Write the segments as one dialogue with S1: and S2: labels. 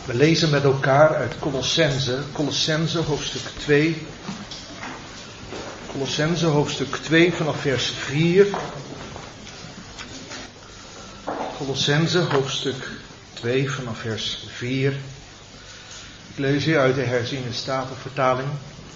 S1: We lezen met elkaar uit Colossense hoofdstuk 2. Colossense hoofdstuk 2 vanaf vers 4. Colossense hoofdstuk 2 vanaf vers 4. Ik lees hier uit de herziene statenvertaling.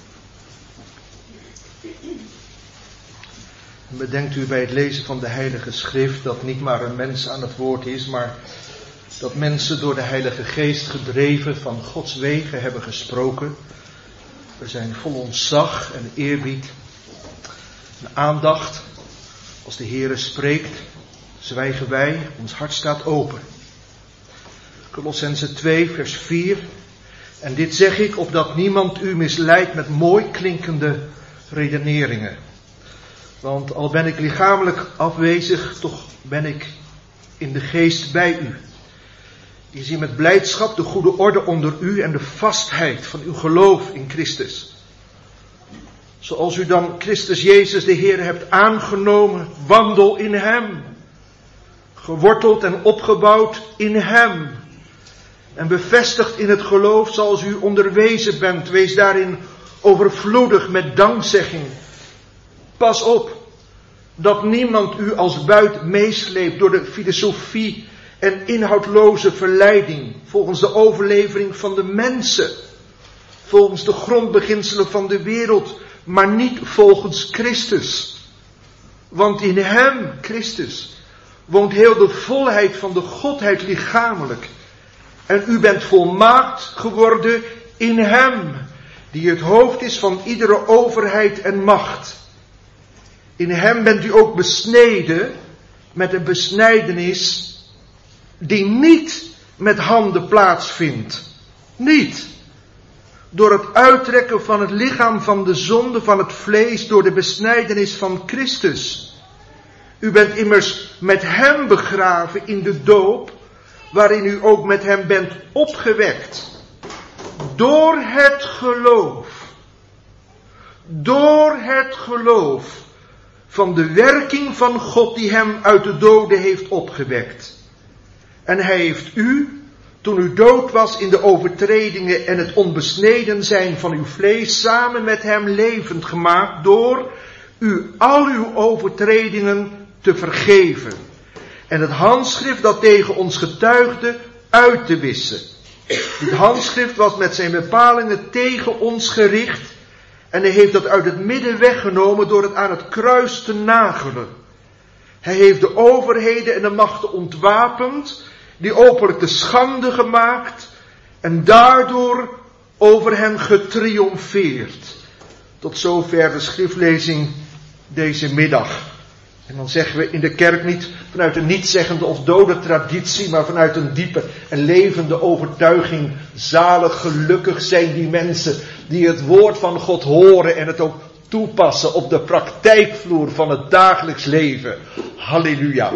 S1: Bedenkt u bij het lezen van de Heilige Schrift dat niet maar een mens aan het woord is, maar dat mensen door de Heilige Geest gedreven van Gods wegen hebben gesproken. We zijn vol ontzag en eerbied en aandacht. Als de Heere spreekt, zwijgen wij, ons hart staat open. Colossense 2 vers 4. En dit zeg ik opdat niemand u misleidt met mooi klinkende redeneringen. Want al ben ik lichamelijk afwezig, toch ben ik in de geest bij u. Je ziet met blijdschap de goede orde onder u en de vastheid van uw geloof in Christus. Zoals u dan Christus Jezus de Heer hebt aangenomen, wandel in Hem. Geworteld en opgebouwd in Hem. En bevestigd in het geloof zoals u onderwezen bent. Wees daarin overvloedig met dankzegging. Pas op dat niemand u als buit meesleept door de filosofie en inhoudloze verleiding, volgens de overlevering van de mensen, volgens de grondbeginselen van de wereld, maar niet volgens Christus. Want in Hem, Christus, woont heel de volheid van de Godheid lichamelijk. En u bent volmaakt geworden in Hem, die het hoofd is van iedere overheid en macht. In Hem bent u ook besneden met een besnijdenis die niet met handen plaatsvindt. Niet. Door het uittrekken van het lichaam van de zonde van het vlees door de besnijdenis van Christus. U bent immers met Hem begraven in de doop, waarin u ook met Hem bent opgewekt. Door het geloof. Door het geloof van de werking van God die Hem uit de doden heeft opgewekt. En Hij heeft u, toen u dood was in de overtredingen en het onbesneden zijn van uw vlees, samen met Hem levend gemaakt door u al uw overtredingen te vergeven. En het handschrift dat tegen ons getuigde uit te wissen. Dit handschrift was met zijn bepalingen tegen ons gericht. En Hij heeft dat uit het midden weggenomen door het aan het kruis te nagelen. Hij heeft de overheden en de machten ontwapend, die openlijk te schande gemaakt en daardoor over hen getriomfeerd. Tot zover de schriftlezing deze middag. En dan zeggen we in de kerk niet vanuit een nietszeggende of dode traditie, maar vanuit een diepe en levende overtuiging. Zalig, gelukkig zijn die mensen die het woord van God horen en het ook toepassen op de praktijkvloer van het dagelijks leven. Halleluja.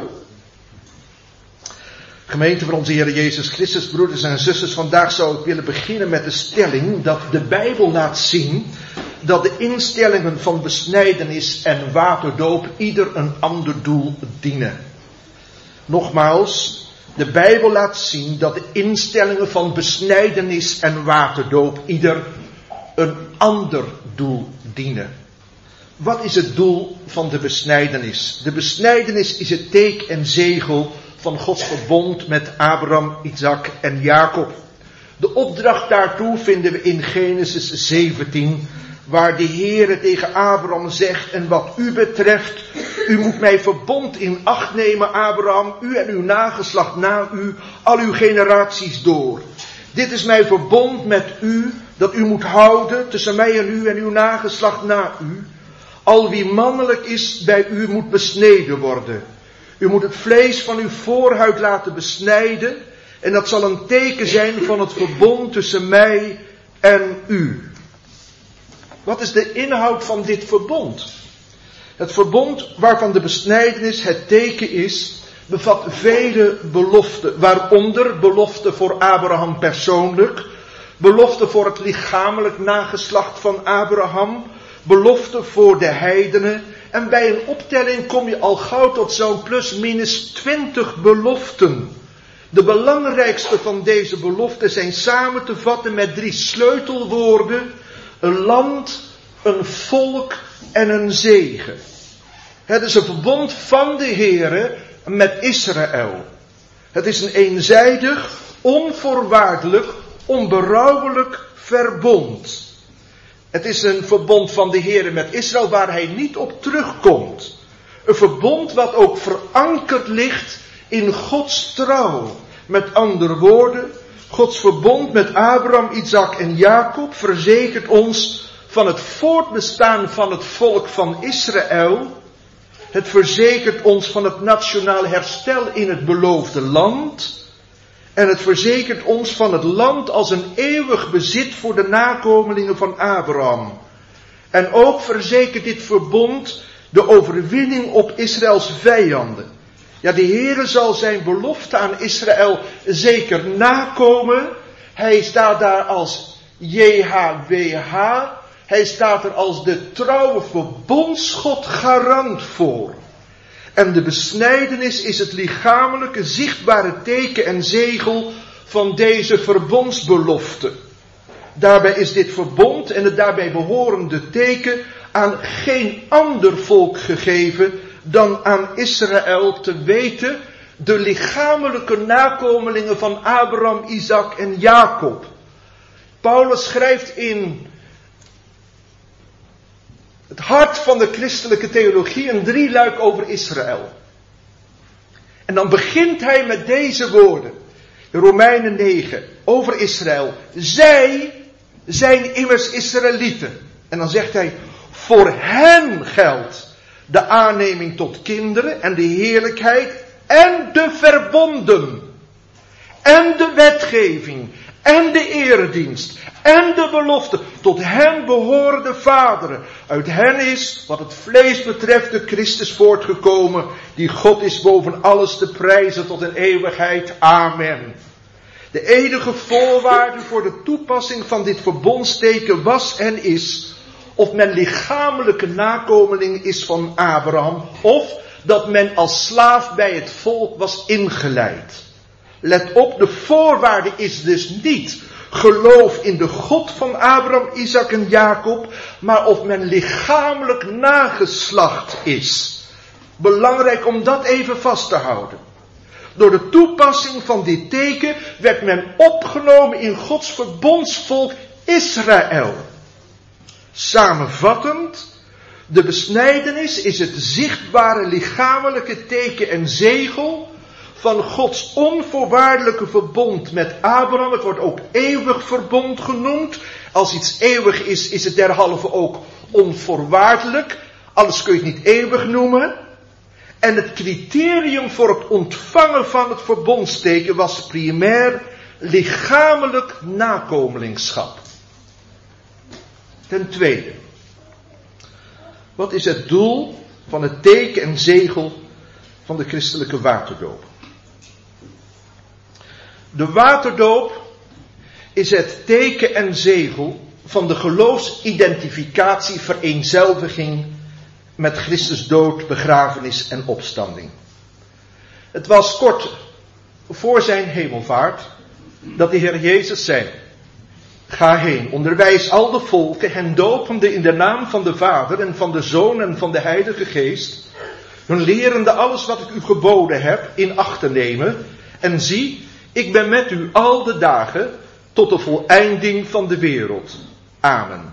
S1: Gemeente van onze Heer Jezus Christus, broeders en zusters, vandaag zou ik willen beginnen met de stelling dat de Bijbel laat zien dat de instellingen van besnijdenis en waterdoop ieder een ander doel dienen. Nogmaals, de Bijbel laat zien dat de instellingen van besnijdenis en waterdoop ieder een ander doel dienen. Wat is het doel van de besnijdenis? De besnijdenis is het teken en zegel van Gods verbond met Abraham, Isaac en Jacob. De opdracht daartoe vinden we in Genesis 17, waar de Heere tegen Abraham zegt: en wat u betreft, u moet mij verbond in acht nemen, Abraham, u en uw nageslacht na u, al uw generaties door. Dit is mijn verbond met u, dat u moet houden tussen mij en u en uw nageslacht na u. Al wie mannelijk is bij u moet besneden worden. U moet het vlees van uw voorhuid laten besnijden, en dat zal een teken zijn van het verbond tussen mij en u. Wat is de inhoud van dit verbond? Het verbond waarvan de besnijdenis het teken is, bevat vele beloften, waaronder beloften voor Abraham persoonlijk, beloften voor het lichamelijk nageslacht van Abraham, beloften voor de heidenen, en bij een optelling kom je al gauw tot zo'n plus minus 20 beloften, De belangrijkste van deze beloften zijn samen te vatten met 3 sleutelwoorden: een land, een volk en een zegen. Het is een verbond van de Heere met Israël. Het is een eenzijdig, onvoorwaardelijk, onberouwelijk verbond. Het is een verbond van de Heere met Israël waar hij niet op terugkomt. Een verbond wat ook verankerd ligt in Gods trouw. Met andere woorden, Gods verbond met Abraham, Isaac en Jacob verzekert ons van het voortbestaan van het volk van Israël. Het verzekert ons van het nationaal herstel in het beloofde land. En het verzekert ons van het land als een eeuwig bezit voor de nakomelingen van Abraham. En ook verzekert dit verbond de overwinning op Israëls vijanden. Ja, de Heere zal zijn belofte aan Israël zeker nakomen. Hij staat daar als JHWH. Hij staat er als de trouwe verbondsgod garant voor. En de besnijdenis is het lichamelijke, zichtbare teken en zegel van deze verbondsbelofte. Daarbij is dit verbond en het daarbij behorende teken aan geen ander volk gegeven dan aan Israël, te weten de lichamelijke nakomelingen van Abraham, Isaac en Jacob. Paulus schrijft in het hart van de christelijke theologie een 3-luik over Israël. En dan begint hij met deze woorden. Romeinen 9 over Israël. Zij zijn immers Israëlieten. En dan zegt hij, voor hen geldt de aanneming tot kinderen en de heerlijkheid en de verbonden. En de wetgeving en de eredienst en de belofte. Tot hen behoren de vaderen. Uit hen is, wat het vlees betreft, de Christus voortgekomen, die God is boven alles te prijzen tot een eeuwigheid. Amen. De enige voorwaarde voor de toepassing van dit verbondsteken was en is of men lichamelijke nakomeling is van Abraham, of dat men als slaaf bij het volk was ingeleid. Let op, de voorwaarde is dus niet geloof in de God van Abraham, Isaac en Jacob, maar of men lichamelijk nageslacht is. Belangrijk om dat even vast te houden. Door de toepassing van dit teken werd men opgenomen in Gods verbondsvolk Israël. Samenvattend, de besnijdenis is het zichtbare lichamelijke teken en zegel van Gods onvoorwaardelijke verbond met Abraham. Het wordt ook eeuwig verbond genoemd. Als iets eeuwig is, is het derhalve ook onvoorwaardelijk. Anders kun je het niet eeuwig noemen. En het criterium voor het ontvangen van het verbondsteken was primair lichamelijk nakomelingschap. Ten tweede, wat is het doel van het teken en zegel van de christelijke waterdoop? De waterdoop is het teken en zegel van de geloofsidentificatie, vereenzelviging met Christus dood, begrafenis en opstanding. Het was kort voor zijn hemelvaart dat de Heer Jezus zei: ga heen, onderwijs al de volken, hen dopende in de naam van de Vader en van de Zoon en van de Heilige Geest, hun lerende alles wat ik u geboden heb in acht te nemen. En zie, ik ben met u al de dagen tot de voleinding van de wereld. Amen.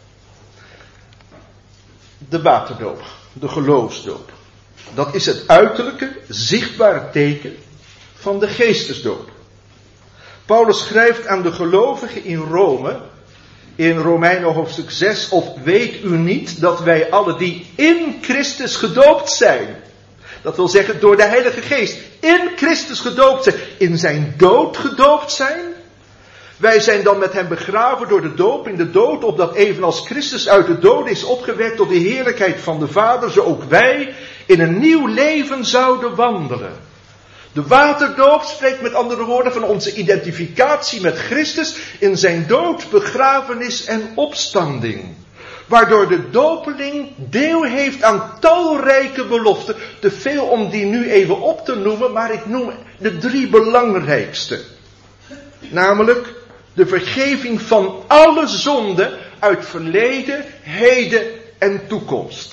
S1: De waterdoop, de geloofsdoop. Dat is het uiterlijke, zichtbare teken van de geestesdoop. Paulus schrijft aan de gelovigen in Rome, in Romeinen hoofdstuk 6, of weet u niet dat wij alle die in Christus gedoopt zijn, dat wil zeggen door de Heilige Geest, in Christus gedoopt zijn, in zijn dood gedoopt zijn. Wij zijn dan met hem begraven door de doop in de dood, opdat evenals Christus uit de dood is opgewekt tot de heerlijkheid van de Vader, zo ook wij in een nieuw leven zouden wandelen. De waterdoop spreekt met andere woorden van onze identificatie met Christus in zijn dood, begrafenis en opstanding. waardoor de dopeling deel heeft aan talrijke beloften. Te veel om die nu even op te noemen, maar ik noem de 3 belangrijkste. Namelijk de vergeving van alle zonden uit verleden, heden en toekomst.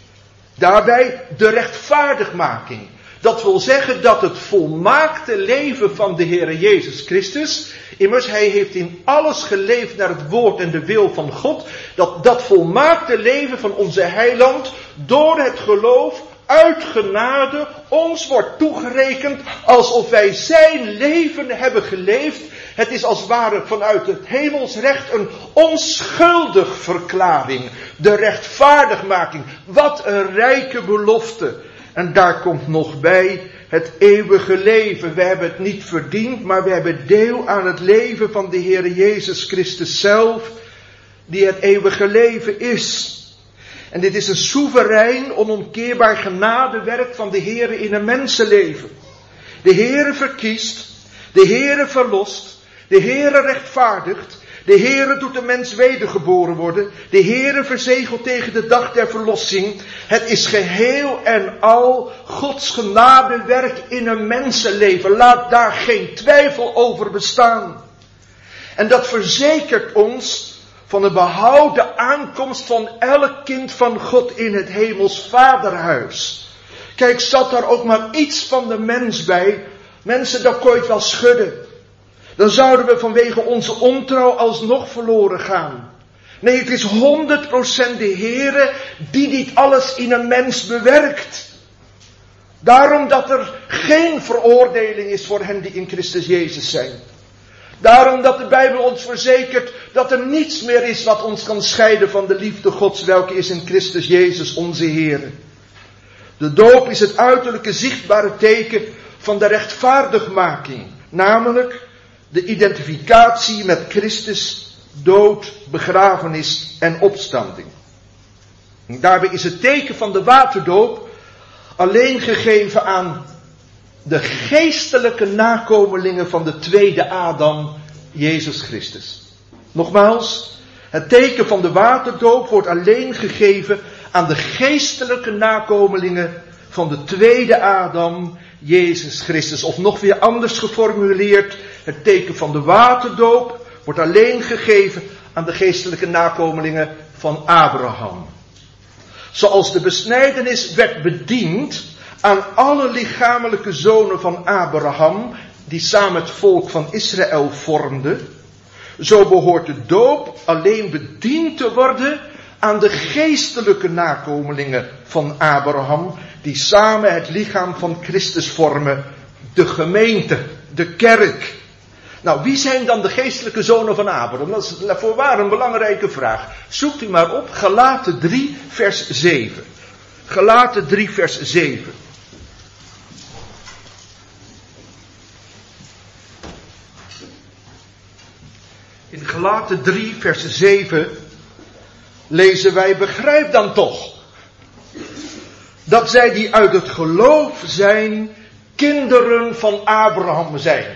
S1: Daarbij de rechtvaardigmaking. Dat wil zeggen dat het volmaakte leven van de Heere Jezus Christus, immers hij heeft in alles geleefd naar het woord en de wil van God, dat volmaakte leven van onze heiland door het geloof uit genade ons wordt toegerekend alsof wij zijn leven hebben geleefd. Het is als het ware vanuit het hemelsrecht een onschuldig verklaring. De rechtvaardigmaking. Wat een rijke belofte. En daar komt nog bij het eeuwige leven. We hebben het niet verdiend, maar we hebben deel aan het leven van de Heer Jezus Christus zelf, die het eeuwige leven is. En dit is een soeverein, onomkeerbaar genadewerk van de Heer in een mensenleven. De Heer verkiest, de Heer verlost, de Heer rechtvaardigt, de Heere doet de mens wedergeboren worden. De Heere verzegelt tegen de dag der verlossing. Het is geheel en al Gods genadewerk in een mensenleven. Laat daar geen twijfel over bestaan. En dat verzekert ons van de behouden aankomst van elk kind van God in het hemels vaderhuis. Kijk, zat daar ook maar iets van de mens bij. Mensen, dat kon je het wel schudden. Dan zouden we vanwege onze ontrouw alsnog verloren gaan. Nee, het is 100% de Heere die dit alles in een mens bewerkt. Daarom dat er geen veroordeling is voor hen die in Christus Jezus zijn. Daarom dat de Bijbel ons verzekert dat er niets meer is wat ons kan scheiden van de liefde Gods, welke is in Christus Jezus onze Heere. De doop is het uiterlijke zichtbare teken van de rechtvaardigmaking. Namelijk de identificatie met Christus, dood, begrafenis en opstanding. En daarbij is het teken van de waterdoop alleen gegeven aan de geestelijke nakomelingen van de tweede Adam, Jezus Christus. Nogmaals, het teken van de waterdoop wordt alleen gegeven aan de geestelijke nakomelingen van de tweede Adam, Jezus Christus. Of nog weer anders geformuleerd, het teken van de waterdoop wordt alleen gegeven aan de geestelijke nakomelingen van Abraham. Zoals de besnijdenis werd bediend aan alle lichamelijke zonen van Abraham, die samen het volk van Israël vormden, zo behoort de doop alleen bediend te worden aan de geestelijke nakomelingen van Abraham, die samen het lichaam van Christus vormen, de gemeente, de kerk. Nou, wie zijn dan de geestelijke zonen van Abraham? Dat is voorwaar een belangrijke vraag. Zoekt u maar op, Galaten 3 vers 7. Galaten 3 vers 7. In Galaten 3 vers 7 lezen wij: begrijp dan toch dat zij die uit het geloof zijn, kinderen van Abraham zijn.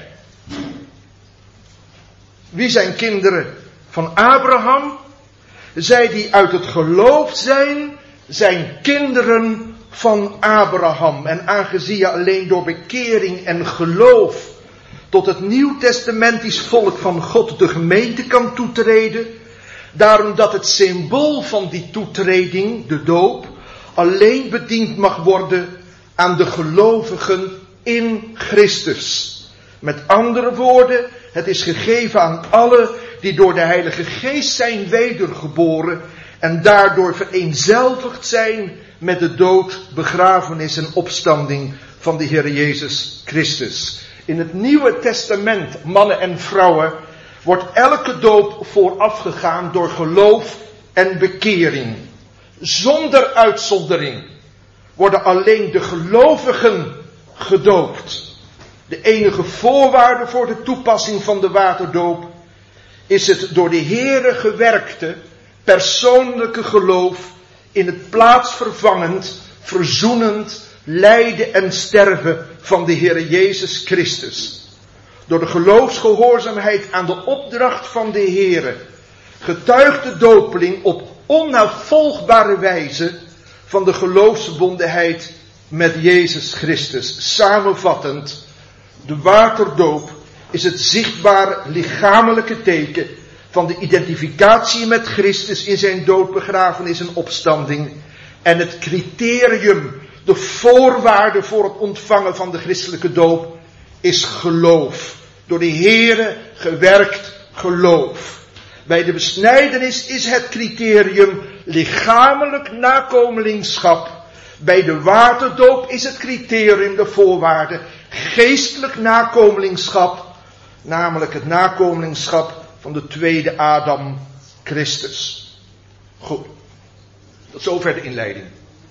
S1: Wie zijn kinderen van Abraham? Zij die uit het geloof zijn, zijn kinderen van Abraham. En aangezien je alleen door bekering en geloof tot het nieuwtestamentisch volk van God, de gemeente, kan toetreden, daarom dat het symbool van die toetreding, de doop, alleen bediend mag worden aan de gelovigen in Christus. Met andere woorden, het is gegeven aan alle die door de Heilige Geest zijn wedergeboren en daardoor vereenzelvigd zijn met de dood, begrafenis en opstanding van de Heer Jezus Christus. In het Nieuwe Testament, mannen en vrouwen, wordt elke doop voorafgegaan door geloof en bekering. Zonder uitzondering worden alleen de gelovigen gedoopt. De enige voorwaarde voor de toepassing van de waterdoop is het door de Heere gewerkte persoonlijke geloof in het plaatsvervangend, verzoenend lijden en sterven van de Heere Jezus Christus. Door de geloofsgehoorzaamheid aan de opdracht van de Heere getuigt de dopeling op onnavolgbare wijze van de geloofsverbondenheid met Jezus Christus. Samenvattend, de waterdoop is het zichtbaar lichamelijke teken van de identificatie met Christus in zijn dood, begrafenis en opstanding. En het criterium, de voorwaarde voor het ontvangen van de christelijke doop, is geloof. Door de Here gewerkt geloof. Bij de besnijdenis is het criterium lichamelijk nakomelingschap. Bij de waterdoop is het criterium, de voorwaarde, geestelijk nakomelingschap. Namelijk het nakomelingschap van de tweede Adam, Christus. Goed. Tot zover de inleiding.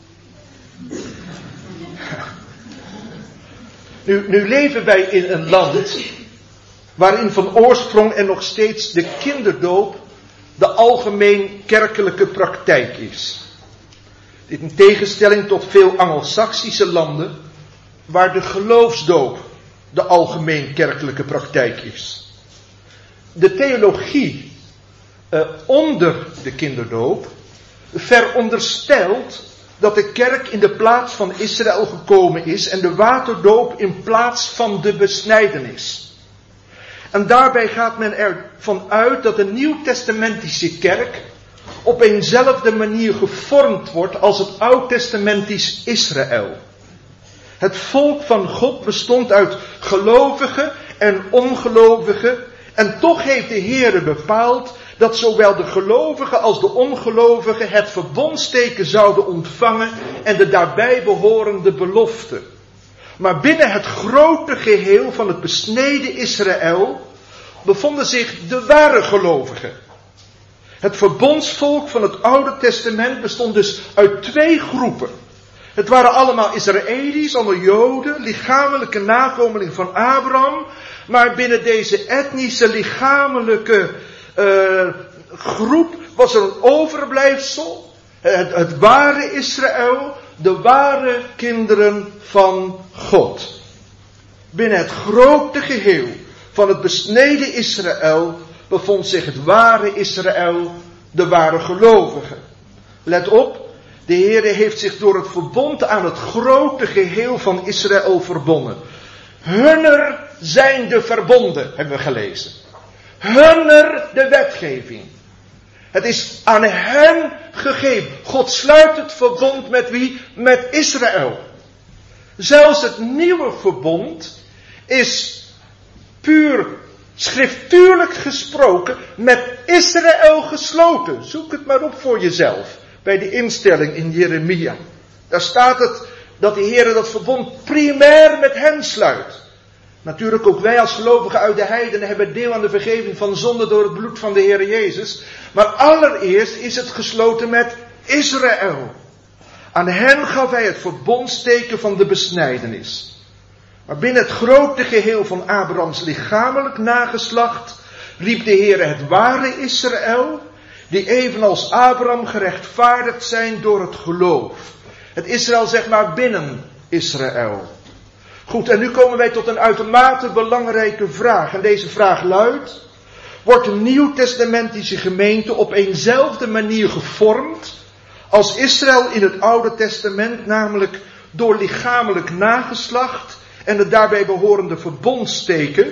S1: Nu leven wij in een land waarin van oorsprong en nog steeds de kinderdoop de algemeen kerkelijke praktijk is. Dit in tegenstelling tot veel Angelsaksische landen waar de geloofsdoop de algemeen kerkelijke praktijk is. De theologie onder de kinderdoop veronderstelt dat de kerk in de plaats van Israël gekomen is en de waterdoop in plaats van de besnijdenis. En daarbij gaat men ervan uit dat de nieuwtestamentische kerk op eenzelfde manier gevormd wordt als het oud-testamentisch Israël. Het volk van God bestond uit gelovigen en ongelovigen. En toch heeft de Heere bepaald dat zowel de gelovigen als de ongelovigen het verbondsteken zouden ontvangen en de daarbij behorende belofte. Maar binnen het grote geheel van het besneden Israël bevonden zich de ware gelovigen. Het verbondsvolk van het Oude Testament bestond dus uit twee groepen. Het waren allemaal Israëli's, allemaal Joden, lichamelijke nakomelingen van Abraham. Maar binnen deze etnische, lichamelijke groep was er een overblijfsel. Het ware Israël, de ware kinderen van God. Binnen het grote geheel van het besneden Israël bevond zich het ware Israël, de ware gelovigen. Let op. De Heere heeft zich door het verbond aan het grote geheel van Israël verbonden. Hunner zijn de verbonden, hebben we gelezen. Hunner de wetgeving. Het is aan hen gegeven. God sluit het verbond met wie? Met Israël. Zelfs het nieuwe verbond is puur schriftuurlijk gesproken met Israël gesloten. Zoek het maar op voor jezelf. Bij de instelling in Jeremia. Daar staat het dat de Heer dat verbond primair met hen sluit. Natuurlijk ook wij als gelovigen uit de heidenen hebben deel aan de vergeving van zonde door het bloed van de Heer Jezus. Maar allereerst is het gesloten met Israël. Aan hen gaf hij het verbondsteken van de besnijdenis. Maar binnen het grote geheel van Abrahams lichamelijk nageslacht riep de Heer het ware Israël, die evenals Abraham gerechtvaardigd zijn door het geloof. Het Israël zeg maar binnen Israël. Goed, en nu komen wij tot een uitermate belangrijke vraag. En deze vraag luidt: wordt de nieuwtestamentische gemeente op eenzelfde manier gevormd als Israël in het Oude Testament, namelijk door lichamelijk nageslacht en het daarbij behorende verbondsteken?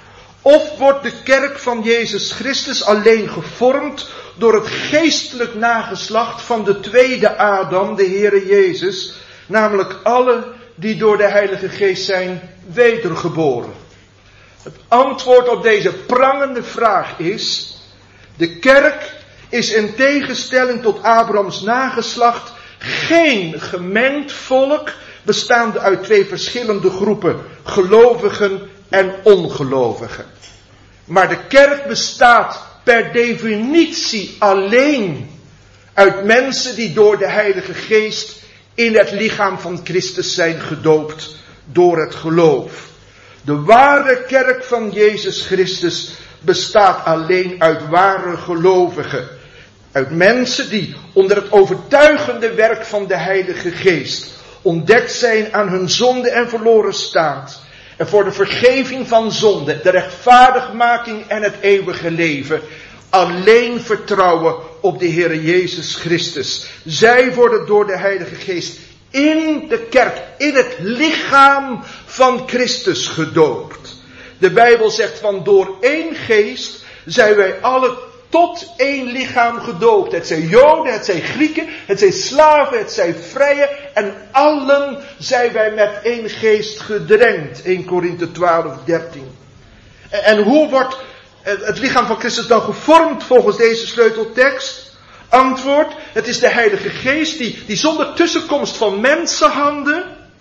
S1: Of wordt de kerk van Jezus Christus alleen gevormd door het geestelijk nageslacht van de tweede Adam, de Heere Jezus, namelijk alle die door de Heilige Geest zijn wedergeboren? Het antwoord op deze prangende vraag is: de kerk is in tegenstelling tot Abrahams nageslacht geen gemengd volk bestaande uit twee verschillende groepen, gelovigen en ongelovigen. Maar de kerk bestaat per definitie alleen uit mensen die door de Heilige Geest in het lichaam van Christus zijn gedoopt door het geloof. De ware kerk van Jezus Christus bestaat alleen uit ware gelovigen. Uit mensen die onder het overtuigende werk van de Heilige Geest ontdekt zijn aan hun zonde en verloren staat. En voor de vergeving van zonde, de rechtvaardigmaking en het eeuwige leven alleen vertrouwen op de Heere Jezus Christus. Zij worden door de Heilige Geest in de kerk, in het lichaam van Christus gedoopt. De Bijbel zegt van door één geest zijn wij alle tot één lichaam gedoopt. Het zijn Joden, het zijn Grieken, het zijn slaven, het zijn vrije. En allen zijn wij met één geest gedrenkt. 1 Korinthe 12:13. En hoe wordt het lichaam van Christus dan gevormd volgens deze sleuteltekst? Antwoord, het is de Heilige Geest die zonder tussenkomst van mensenhanden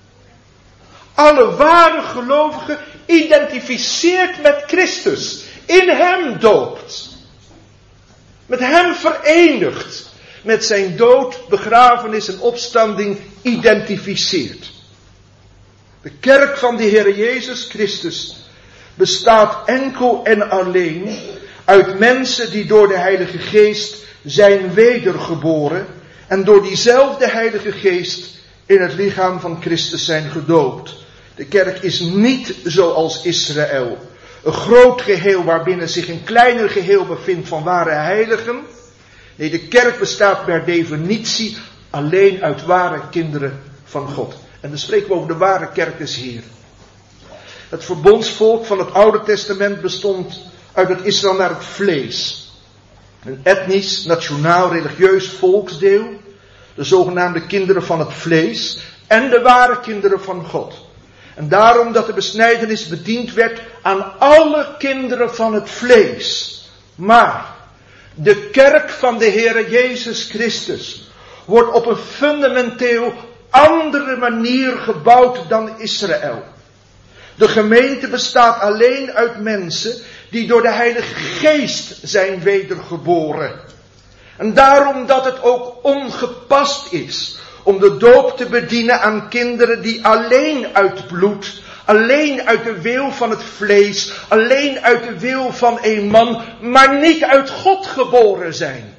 S1: alle ware gelovigen identificeert met Christus. In hem doopt. Met hem verenigd. Met zijn dood, begrafenis en opstanding identificeert. De kerk van de Heer Jezus Christus bestaat enkel en alleen uit mensen die door de Heilige Geest zijn wedergeboren en door diezelfde Heilige Geest in het lichaam van Christus zijn gedoopt. De kerk is niet zoals Israël, een groot geheel waarbinnen zich een kleiner geheel bevindt van ware heiligen. Nee, de kerk bestaat per definitie alleen uit ware kinderen van God. En dan spreken we over de ware kerk des Heer. Het verbondsvolk van het Oude Testament bestond uit het Israël naar het vlees. Een etnisch, nationaal, religieus volksdeel. De zogenaamde kinderen van het vlees. En de ware kinderen van God. En daarom dat de besnijdenis bediend werd aan alle kinderen van het vlees. Maar de kerk van de Heere Jezus Christus wordt op een fundamenteel andere manier gebouwd dan Israël. De gemeente bestaat alleen uit mensen die door de Heilige Geest zijn wedergeboren. En daarom dat het ook ongepast is om de doop te bedienen aan kinderen die alleen uit bloed, alleen uit de wil van het vlees, alleen uit de wil van een man, maar niet uit God geboren zijn.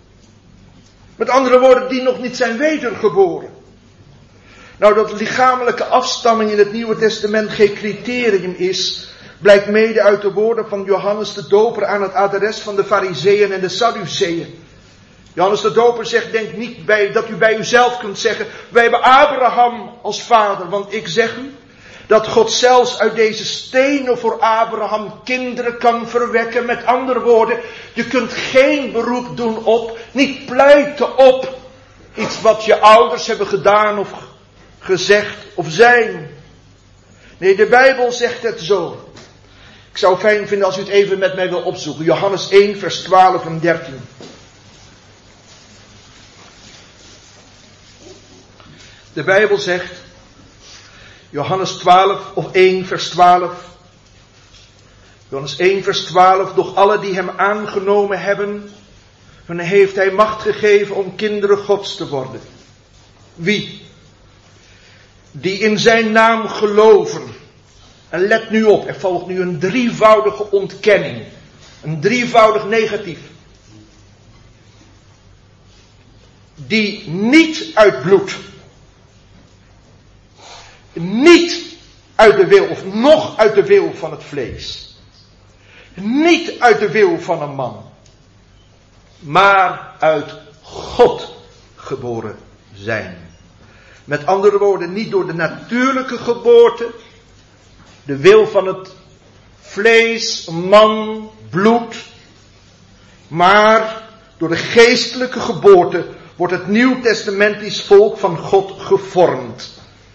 S1: Met andere woorden, die nog niet zijn wedergeboren. Nou, dat lichamelijke afstamming in het Nieuwe Testament geen criterium is, blijkt mede uit de woorden van Johannes de Doper aan het adres van de Farizeeën en de Sadduceeën. Johannes de Doper zegt, denk niet dat u bij uzelf kunt zeggen, wij hebben Abraham als vader, want ik zeg u dat God zelfs uit deze stenen voor Abraham kinderen kan verwekken. Met andere woorden, je kunt geen beroep doen op, niet pleiten op iets wat je ouders hebben gedaan of gezegd of zijn. Nee, de Bijbel zegt het zo. Ik zou het fijn vinden als u het even met mij wil opzoeken. Johannes 1 vers 12 en 13. De Bijbel zegt, Johannes 12 of 1 vers 12. Johannes 1 vers 12. Doch alle die hem aangenomen hebben, hun heeft hij macht gegeven om kinderen Gods te worden. Wie? Die in zijn naam geloven. En let nu op, er volgt nu een drievoudige ontkenning. Een drievoudig negatief. Die niet uit bloed, niet uit de wil of nog uit de wil van het vlees. Niet uit de wil van een man. Maar uit God geboren zijn. Met andere woorden, niet door de natuurlijke geboorte, de wil van het vlees, man, bloed, maar door de geestelijke geboorte wordt het nieuwtestamentisch volk van God gevormd.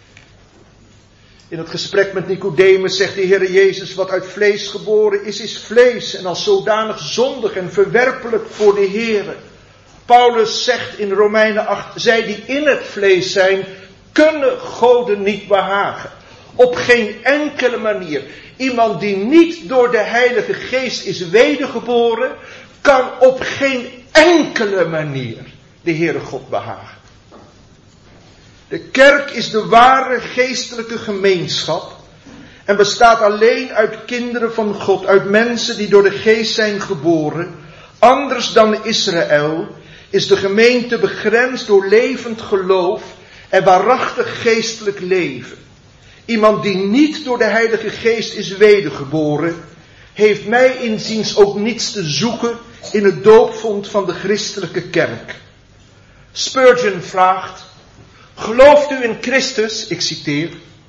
S1: In het gesprek met Nicodemus zegt de Heer Jezus, wat uit vlees geboren is vlees en als zodanig zondig en verwerpelijk voor de Heer. Paulus zegt in Romeinen 8, zij die in het vlees zijn, kunnen Goden niet behagen. Op geen enkele manier. Iemand die niet door de Heilige Geest is wedergeboren, kan op geen enkele manier de Heere God behagen. De kerk is de ware geestelijke gemeenschap en bestaat alleen uit kinderen van God, uit mensen die door de Geest zijn geboren. Anders dan Israël is de gemeente begrensd door levend geloof en waarachtig geestelijk leven. Iemand die niet door de Heilige Geest is wedergeboren, heeft mij inziens ook niets te zoeken in het doopvond van de christelijke kerk. Spurgeon vraagt, gelooft u in Christus? Ik citeer.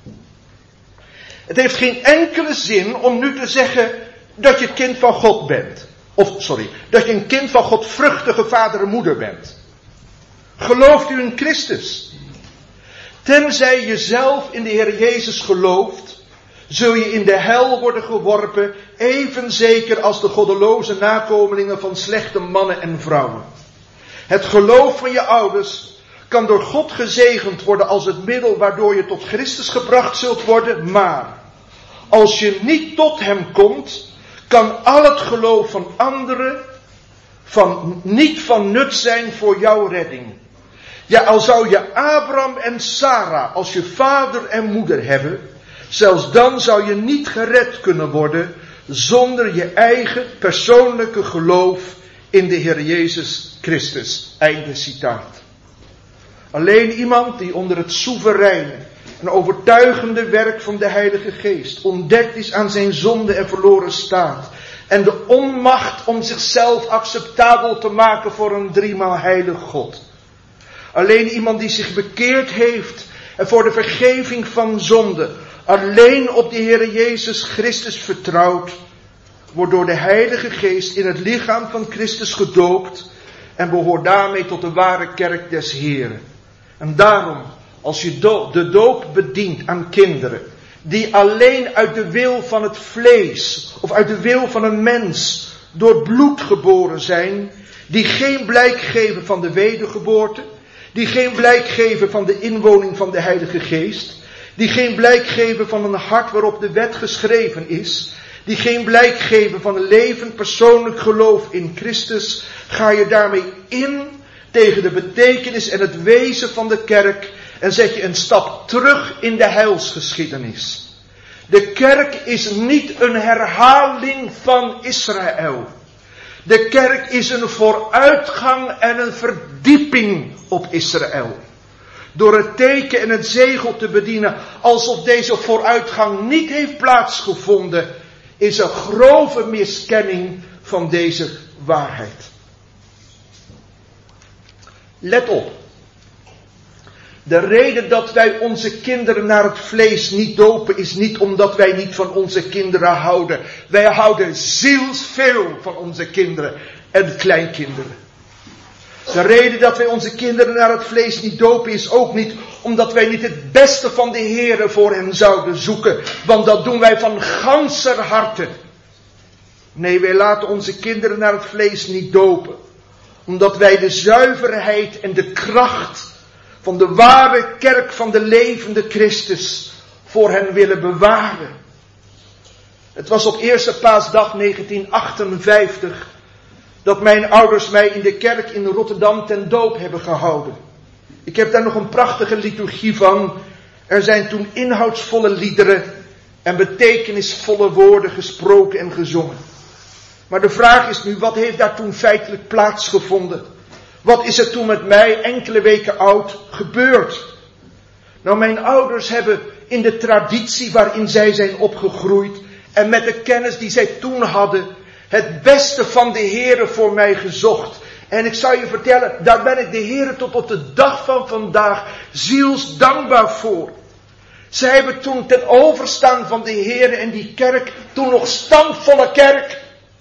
S1: Het heeft geen enkele zin om nu te zeggen dat je het kind van God bent. Dat je een kind van godvruchtige vader en moeder bent. Gelooft u in Christus? Tenzij je zelf in de Heer Jezus gelooft, zul je in de hel worden geworpen, even zeker als de goddeloze nakomelingen van slechte mannen en vrouwen. Het geloof van je ouders kan door God gezegend worden als het middel waardoor je tot Christus gebracht zult worden, maar als je niet tot hem komt, kan al het geloof van anderen niet van nut zijn voor jouw redding. Ja, al zou je Abraham en Sarah als je vader en moeder hebben, zelfs dan zou je niet gered kunnen worden zonder je eigen persoonlijke geloof in de Heer Jezus Christus. Einde citaat. Alleen iemand die onder het soevereine en overtuigende werk van de Heilige Geest ontdekt is aan zijn zonde en verloren staat en de onmacht om zichzelf acceptabel te maken voor een driemaal heilig God. Alleen iemand die zich bekeerd heeft en voor de vergeving van zonde alleen op de Heer Jezus Christus vertrouwt, wordt door de Heilige Geest in het lichaam van Christus gedoopt en behoort daarmee tot de ware kerk des Heren. En daarom, als je de doop bedient aan kinderen die alleen uit de wil van het vlees of uit de wil van een mens door bloed geboren zijn, die geen blijk geven van de wedergeboorte, die geen blijk geven van de inwoning van de Heilige Geest, die geen blijk geven van een hart waarop de wet geschreven is, die geen blijk geven van een levend persoonlijk geloof in Christus, ga je daarmee in tegen de betekenis en het wezen van de kerk en zet je een stap terug in de heilsgeschiedenis. De kerk is niet een herhaling van Israël. De kerk is een vooruitgang en een verdieping op Israël. Door het teken en het zegel te bedienen alsof deze vooruitgang niet heeft plaatsgevonden, is een grove miskenning van deze waarheid. Let op. De reden dat wij onze kinderen naar het vlees niet dopen is niet omdat wij niet van onze kinderen houden. Wij houden zielsveel van onze kinderen en kleinkinderen. De reden dat wij onze kinderen naar het vlees niet dopen is ook niet omdat wij niet het beste van de Heere voor hen zouden zoeken. Want dat doen wij van ganser harte. Nee, wij laten onze kinderen naar het vlees niet dopen. Omdat wij de zuiverheid en de kracht van de ware kerk van de levende Christus voor hen willen bewaren. Het was op eerste paasdag 1958 dat mijn ouders mij in de kerk in Rotterdam ten doop hebben gehouden. Ik heb daar nog een prachtige liturgie van. Er zijn toen inhoudsvolle liederen en betekenisvolle woorden gesproken en gezongen. Maar de vraag is nu, wat heeft daar toen feitelijk plaatsgevonden? Wat is er toen met mij, enkele weken oud, gebeurd? Nou, mijn ouders hebben in de traditie waarin zij zijn opgegroeid en met de kennis die zij toen hadden, het beste van de Heere voor mij gezocht. En ik zou je vertellen, daar ben ik de Heere tot op de dag van vandaag zielsdankbaar voor. Zij hebben toen ten overstaan van de Heere en die kerk, toen nog standvolle kerk,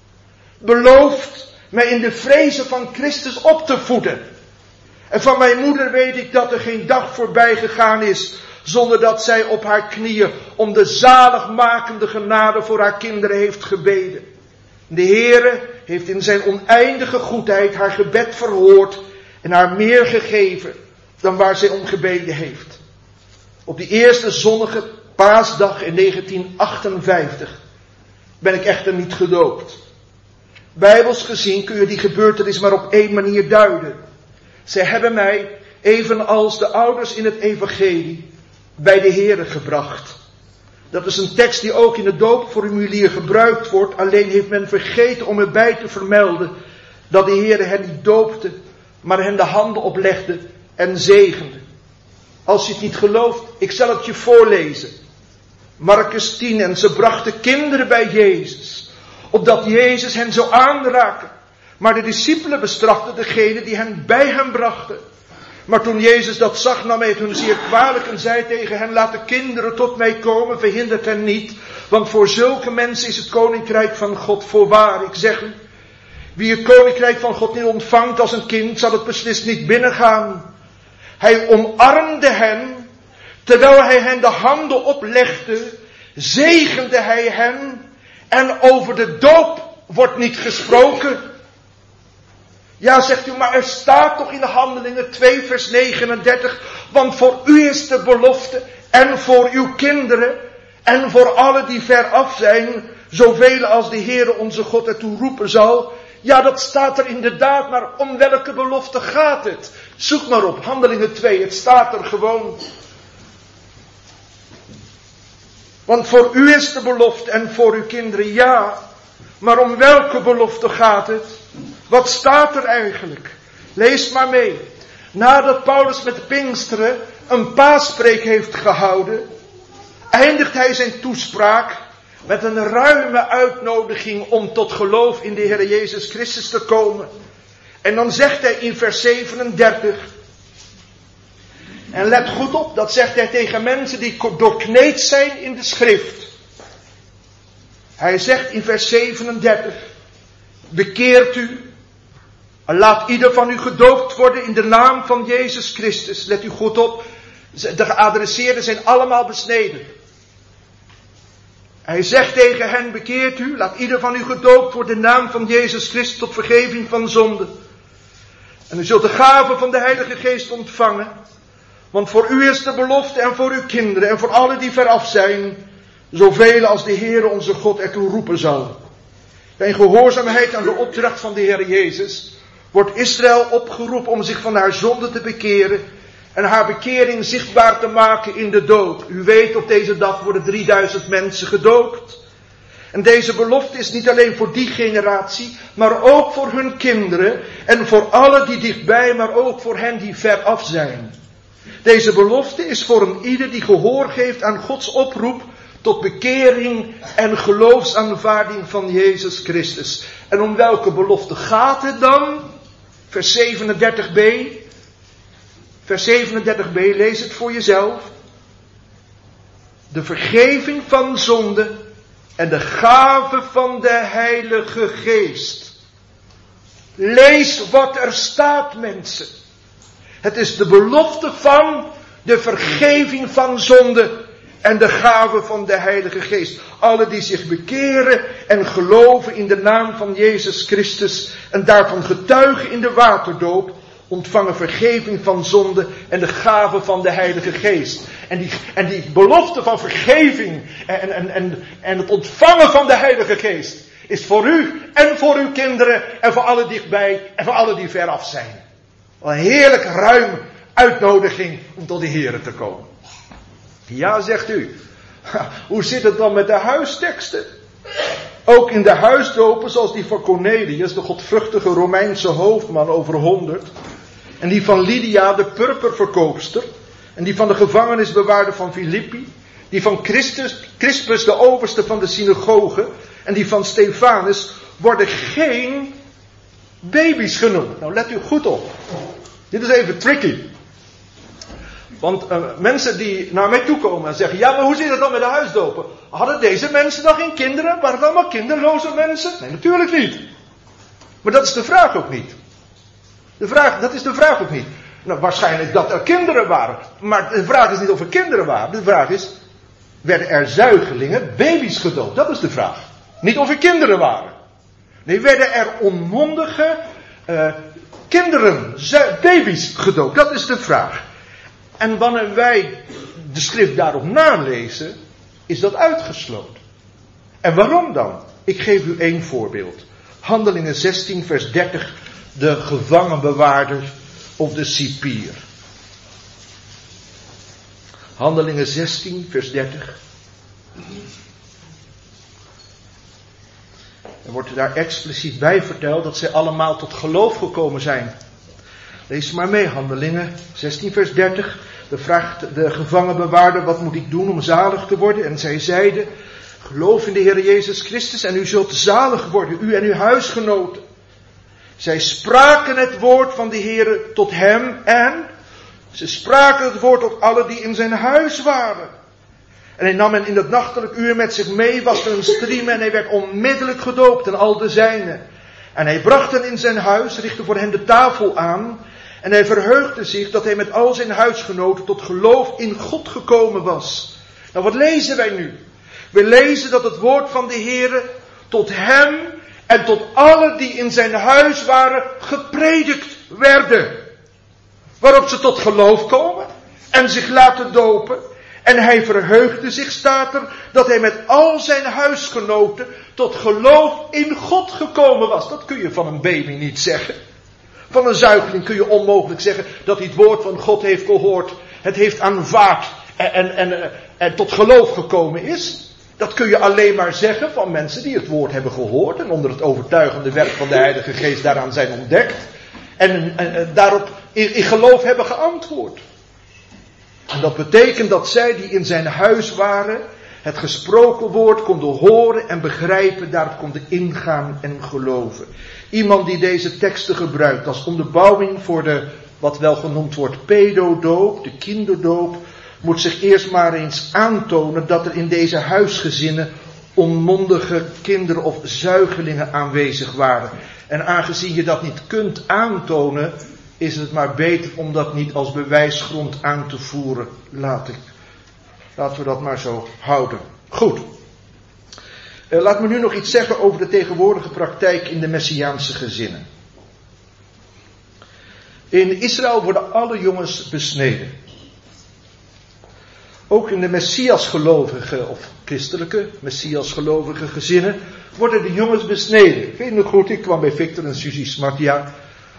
S1: beloofd mij in de vrezen van Christus op te voeden. En van mijn moeder weet ik dat er geen dag voorbij gegaan is zonder dat zij op haar knieën om de zaligmakende genade voor haar kinderen heeft gebeden. De Heere heeft in zijn oneindige goedheid haar gebed verhoord en haar meer gegeven dan waar zij om gebeden heeft. Op die eerste zonnige paasdag in 1958 ben ik echter niet gedoopt. Bijbels gezien kun je die gebeurtenis maar op één manier duiden. Zij hebben mij, evenals de ouders in het evangelie, bij de Heere gebracht. Dat is een tekst die ook in het doopformulier gebruikt wordt. Alleen heeft men vergeten om erbij te vermelden dat de Heere hen niet doopte, maar hen de handen oplegde en zegende. Als je het niet gelooft, ik zal het je voorlezen. Marcus 10, en ze brachten kinderen bij Jezus, opdat Jezus hen zou aanraken. Maar de discipelen bestraften degene die hen bij hem brachten. Maar toen Jezus dat zag, nam hij het hun zeer kwalijk en zei tegen hen: laat de kinderen tot mij komen, verhindert hen niet. Want voor zulke mensen is het koninkrijk van God voorwaar. Ik zeg u, wie het koninkrijk van God niet ontvangt als een kind, zal het beslist niet binnengaan. Hij omarmde hen, terwijl hij hen de handen oplegde, zegende hij hen, en over de doop wordt niet gesproken. Ja, zegt u, maar er staat toch in de Handelingen 2 vers 39, want voor u is de belofte, en voor uw kinderen, en voor alle die ver af zijn, zoveel als de Heere onze God ertoe roepen zal. Ja, dat staat er inderdaad, maar om welke belofte gaat het? Zoek maar op, Handelingen 2, het staat er gewoon. Want voor u is de belofte en voor uw kinderen, ja. Maar om welke belofte gaat het? Wat staat er eigenlijk? Lees maar mee. Nadat Paulus met Pinksteren een paaspreek heeft gehouden, eindigt hij zijn toespraak met een ruime uitnodiging om tot geloof in de Heer Jezus Christus te komen. En dan zegt hij in vers 37, en let goed op, dat zegt hij tegen mensen die doorkneed zijn in de schrift. Hij zegt in vers 37, bekeert u, en laat ieder van u gedoopt worden in de naam van Jezus Christus. Let u goed op, de geadresseerden zijn allemaal besneden. Hij zegt tegen hen, bekeert u, laat ieder van u gedoopt worden in de naam van Jezus Christus tot vergeving van zonde. En u zult de gave van de Heilige Geest ontvangen. Want voor u is de belofte en voor uw kinderen en voor allen die veraf zijn, zoveel als de Heere onze God ertoe roepen zal. In gehoorzaamheid aan de opdracht van de Heer Jezus wordt Israël opgeroepen om zich van haar zonde te bekeren en haar bekering zichtbaar te maken in de doop. U weet, op deze dag worden 3000 mensen gedoopt. En deze belofte is niet alleen voor die generatie, maar ook voor hun kinderen en voor allen die dichtbij, maar ook voor hen die ver af zijn. Deze belofte is voor een ieder die gehoor geeft aan Gods oproep tot bekering en geloofsaanvaarding van Jezus Christus. En om welke belofte gaat het dan? Vers 37b. Vers 37b, lees het voor jezelf. De vergeving van zonde en de gave van de Heilige Geest. Lees wat er staat, mensen. Het is de belofte van de vergeving van zonde en de gave van de Heilige Geest. Alle die zich bekeren en geloven in de naam van Jezus Christus en daarvan getuigen in de waterdoop, ontvangen vergeving van zonde en de gave van de Heilige Geest. En die belofte van vergeving en het ontvangen van de Heilige Geest is voor u en voor uw kinderen en voor alle dichtbij en voor alle die ver af zijn. Een heerlijk ruim uitnodiging om tot de Heere te komen. Ja, zegt u. Hoe zit het dan met de huisteksten? Ook in de huisdopen, zoals die van Cornelius, de godvruchtige Romeinse hoofdman over 100. En die van Lydia, de purperverkoopster. En die van de gevangenisbewaarder van Filippi. Die van Crispus, de overste van de synagoge. En die van Stefanus worden geen baby's genoemd. Nou, let u goed op. Dit is even tricky. Want mensen die naar mij toe komen en zeggen, ja, maar hoe zit het dan met de huisdopen? Hadden deze mensen dan geen kinderen? Waren het allemaal kinderloze mensen? Nee, natuurlijk niet. Maar dat is de vraag ook niet. Dat is de vraag ook niet. Nou, waarschijnlijk dat er kinderen waren. Maar de vraag is niet of er kinderen waren. De vraag is, werden er zuigelingen, baby's gedoopt? Dat is de vraag. Niet of er kinderen waren. Nee, werden er onmondige kinderen, baby's gedoopt? Dat is de vraag. En wanneer wij de schrift daarop nalezen, is dat uitgesloten. En waarom dan? Ik geef u één voorbeeld. Handelingen 16 vers 30, de gevangenbewaarder of de cipier. Handelingen 16 vers 30. Er wordt daar expliciet bij verteld dat zij allemaal tot geloof gekomen zijn. Lees maar mee, Handelingen 16 vers 30. Dan vraagt de gevangenbewaarder, wat moet ik doen om zalig te worden? En zij zeiden, geloof in de Heer Jezus Christus en u zult zalig worden, u en uw huisgenoten. Zij spraken het woord van de Heere tot hem en ze spraken het woord tot alle die in zijn huis waren. En hij nam hen in het nachtelijk uur met zich mee, waste hun striemen en hij werd onmiddellijk gedoopt en al de zijnen. En hij bracht hen in zijn huis, richtte voor hen de tafel aan en hij verheugde zich dat hij met al zijn huisgenoten tot geloof in God gekomen was. Nou, wat lezen wij nu? We lezen dat het woord van de Heere tot hem en tot alle die in zijn huis waren gepredikt werden. Waarop ze tot geloof komen en zich laten dopen. En hij verheugde zich, staat er, dat hij met al zijn huisgenoten tot geloof in God gekomen was. Dat kun je van een baby niet zeggen. Van een zuigeling kun je onmogelijk zeggen dat hij het woord van God heeft gehoord. Het heeft aanvaard en tot geloof gekomen is. Dat kun je alleen maar zeggen van mensen die het woord hebben gehoord en onder het overtuigende werk van de Heilige Geest daaraan zijn ontdekt. En daarop in geloof hebben geantwoord. En dat betekent dat zij die in zijn huis waren, het gesproken woord konden horen en begrijpen, daarop konden ingaan en geloven. Iemand die deze teksten gebruikt als onderbouwing voor de, wat wel genoemd wordt, pedodoop, de kinderdoop, moet zich eerst maar eens aantonen dat er in deze huisgezinnen onmondige kinderen of zuigelingen aanwezig waren. En aangezien je dat niet kunt aantonen, is het maar beter om dat niet als bewijsgrond aan te voeren. Laten we dat maar zo houden. Goed. Laat me nu nog iets zeggen over de tegenwoordige praktijk in de Messiaanse gezinnen. In Israël worden alle jongens besneden. Ook in de Messiasgelovige of christelijke Messiasgelovige gezinnen worden de jongens besneden. Ik weet nog goed, ik kwam bij Victor en Suzy Smartia,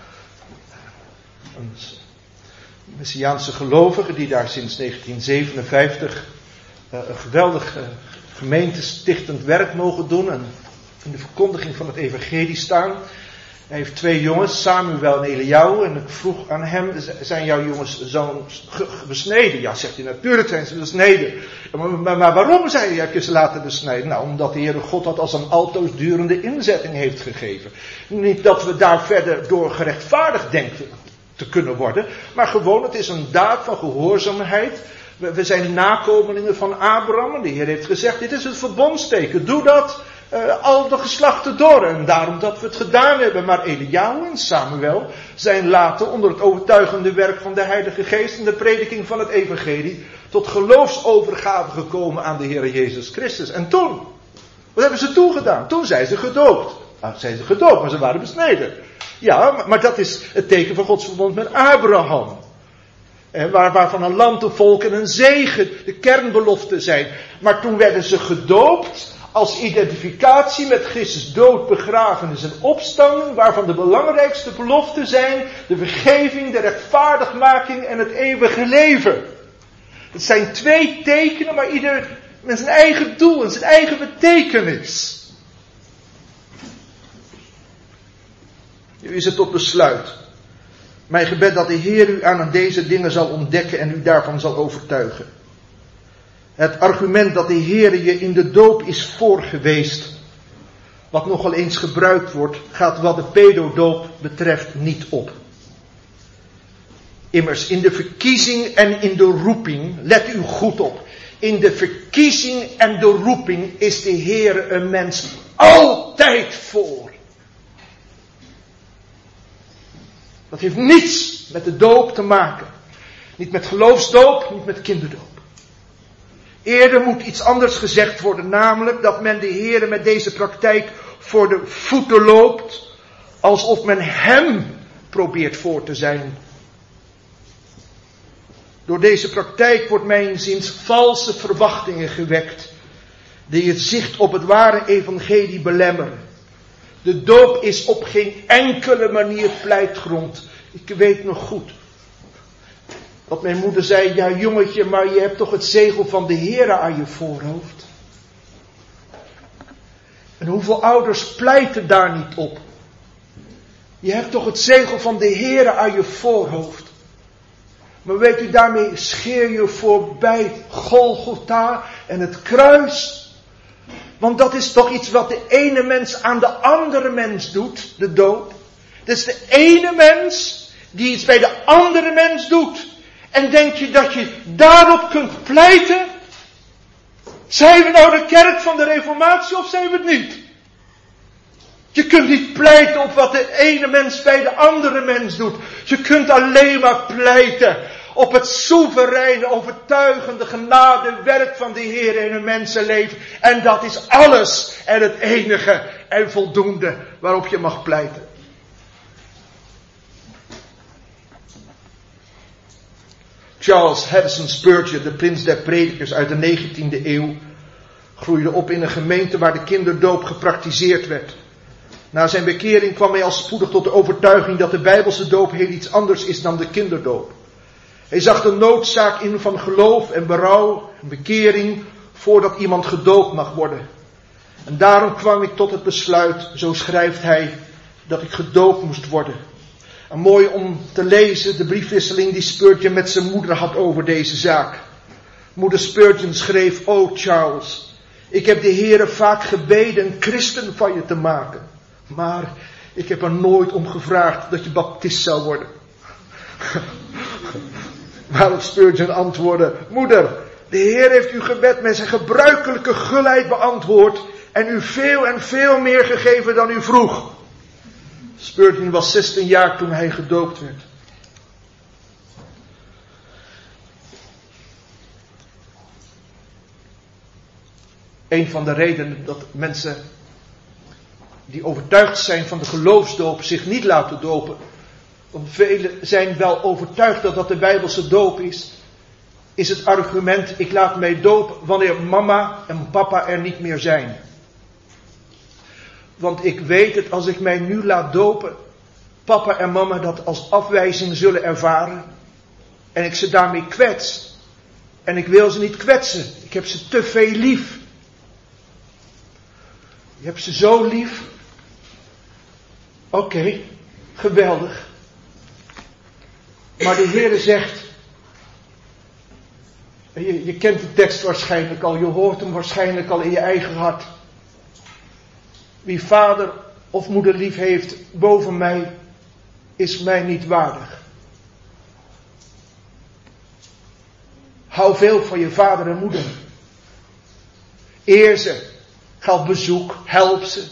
S1: een Messiaanse gelovige die daar sinds 1957 een geweldig gemeentestichtend werk mogen doen en in de verkondiging van het evangelie staan. Hij heeft 2 jongens, Samuel en Eliahu, en ik vroeg aan hem, zijn jouw jongens zoons besneden? Ja, zegt hij, natuurlijk zijn ze besneden. Maar waarom heb je ze laten besnijden? Nou, omdat de Heere God dat als een altoos durende inzetting heeft gegeven. Niet dat we daar verder door gerechtvaardigd denken te kunnen worden, maar gewoon, het is een daad van gehoorzaamheid. We zijn nakomelingen van Abraham en de Heer heeft gezegd, dit is het verbondsteken, doe dat al de geslachten door. En daarom dat we het gedaan hebben. Maar Eliahu en Samuel zijn later onder het overtuigende werk van de Heilige Geest en de prediking van het evangelie tot geloofsovergave gekomen aan de Heer Jezus Christus. En toen, wat hebben ze toen gedaan? Toen zijn ze gedoopt. Nou, zijn ze gedoopt, maar ze waren besneden. Ja, maar dat is het teken van Gods verbond met Abraham. Waarvan een land, een volk en een zegen de kernbeloften zijn. Maar toen werden ze gedoopt als identificatie met Christus dood, begrafenis en opstanding, waarvan de belangrijkste beloften zijn de vergeving, de rechtvaardigmaking en het eeuwige leven. Het zijn 2 tekenen, maar ieder met zijn eigen doel en zijn eigen betekenis. Nu is het tot besluit. Mijn gebed dat de Heer u aan deze dingen zal ontdekken en u daarvan zal overtuigen. Het argument dat de Heer je in de doop is voorgeweest, wat nogal eens gebruikt wordt, gaat wat de pedodoop betreft niet op. Immers, in de verkiezing en in de roeping, let u goed op, in de verkiezing en de roeping is de Heer een mens altijd voor. Dat heeft niets met de doop te maken. Niet met geloofsdoop, niet met kinderdoop. Eerder moet iets anders gezegd worden, namelijk dat men de Heere met deze praktijk voor de voeten loopt, alsof men hem probeert voor te zijn. Door deze praktijk wordt mijnziens valse verwachtingen gewekt, die het zicht op het ware evangelie belemmeren. De doop is op geen enkele manier pleitgrond. Ik weet nog goed dat mijn moeder zei, ja jongetje, maar je hebt toch het zegel van de Heere aan je voorhoofd. En hoeveel ouders pleiten daar niet op? Je hebt toch het zegel van de Heere aan je voorhoofd. Maar weet u, daarmee scheer je voorbij Golgotha en het kruis. Want dat is toch iets wat de ene mens aan de andere mens doet, de doop. Dat is de ene mens die iets bij de andere mens doet. En denk je dat je daarop kunt pleiten? Zijn we nou de kerk van de Reformatie of zijn we het niet? Je kunt niet pleiten op wat de ene mens bij de andere mens doet. Je kunt alleen maar pleiten op het soevereine, overtuigende genadewerk van de Heer in een mensenleven. En dat is alles en het enige en voldoende waarop je mag pleiten. Charles Harrison Spurgeon, de prins der predikers uit de 19e eeuw, groeide op in een gemeente waar de kinderdoop gepraktiseerd werd. Na zijn bekering kwam hij al spoedig tot de overtuiging dat de Bijbelse doop heel iets anders is dan de kinderdoop. Hij zag de noodzaak in van geloof en berouw en bekering voordat iemand gedoopt mag worden. En daarom kwam ik tot het besluit, zo schrijft hij, dat ik gedoopt moest worden. En mooi om te lezen de briefwisseling die Spurgeon met zijn moeder had over deze zaak. Moeder Spurgeon schreef: O Charles, ik heb de Heere vaak gebeden een christen van je te maken. Maar ik heb er nooit om gevraagd dat je baptist zou worden. Waarop Spurgeon antwoordde: Moeder, de Heer heeft uw gebed met zijn gebruikelijke gulheid beantwoord en u veel en veel meer gegeven dan u vroeg. Spurgeon was 16 jaar toen hij gedoopt werd. Een van de redenen dat mensen die overtuigd zijn van de geloofsdoop zich niet laten dopen, want velen zijn wel overtuigd dat dat de Bijbelse doop is het argument: ik laat mij dopen wanneer mama en papa er niet meer zijn. Want ik weet het, als ik mij nu laat dopen, papa en mama dat als afwijzing zullen ervaren. En ik ze daarmee kwets. En ik wil ze niet kwetsen. Ik heb ze te veel lief. Je hebt ze zo lief. Oké, geweldig. Maar de Heere zegt, je kent de tekst waarschijnlijk al, je hoort hem waarschijnlijk al in je eigen hart. Wie vader of moeder lief heeft boven mij, is mij niet waardig. Hou veel van je vader en moeder. Eer ze, ga op bezoek, help ze.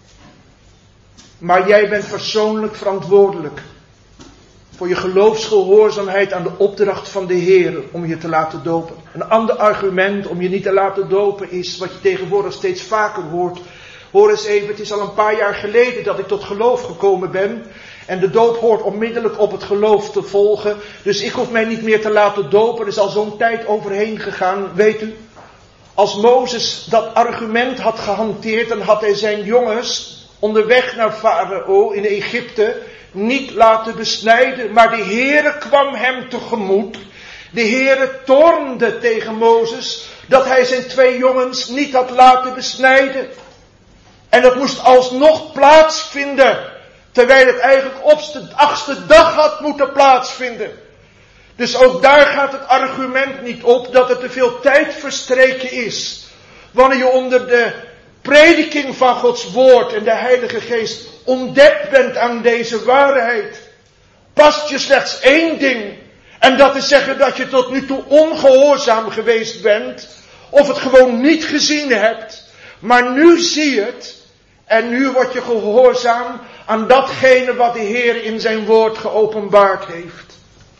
S1: Maar jij bent persoonlijk verantwoordelijk voor je geloofsgehoorzaamheid aan de opdracht van de Heer om je te laten dopen. Een ander argument om je niet te laten dopen is, wat je tegenwoordig steeds vaker hoort. Hoor eens even, het is al een paar jaar geleden dat ik tot geloof gekomen ben. En de doop hoort onmiddellijk op het geloof te volgen. Dus ik hoef mij niet meer te laten dopen. Er is al zo'n tijd overheen gegaan. Weet u, als Mozes dat argument had gehanteerd, dan had hij zijn jongens onderweg naar Farao in Egypte niet laten besnijden. Maar de Heere kwam hem tegemoet. De Heere toornde tegen Mozes dat hij zijn 2 jongens niet had laten besnijden. En dat moest alsnog plaatsvinden, terwijl het eigenlijk op de 8e dag had moeten plaatsvinden. Dus ook daar gaat het argument niet op dat er te veel tijd verstreken is. Wanneer je onder de prediking van Gods woord en de Heilige Geest ontdekt bent aan deze waarheid, past je slechts 1 ding. En dat is zeggen dat je tot nu toe ongehoorzaam geweest bent, of het gewoon niet gezien hebt. Maar nu zie je het. En nu word je gehoorzaam aan datgene wat de Heer in zijn woord geopenbaard heeft.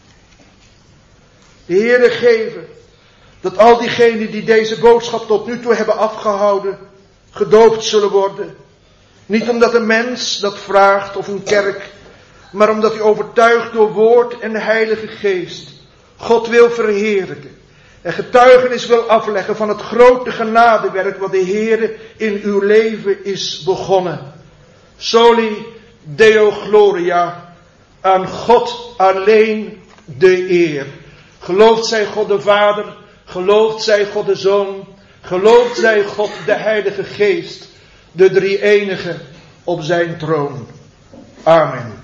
S1: De Heere geven dat al diegenen die deze boodschap tot nu toe hebben afgehouden, gedoopt zullen worden. Niet omdat een mens dat vraagt of een kerk, maar omdat hij overtuigd door woord en de Heilige Geest God wil verheerlijken. En getuigenis wil afleggen van het grote genadewerk wat de Heere in uw leven is begonnen. Soli Deo Gloria, aan God alleen de eer. Geloofd zij God de Vader, geloofd zij God de Zoon, geloofd zij God de Heilige Geest, de drie-enige op zijn troon. Amen.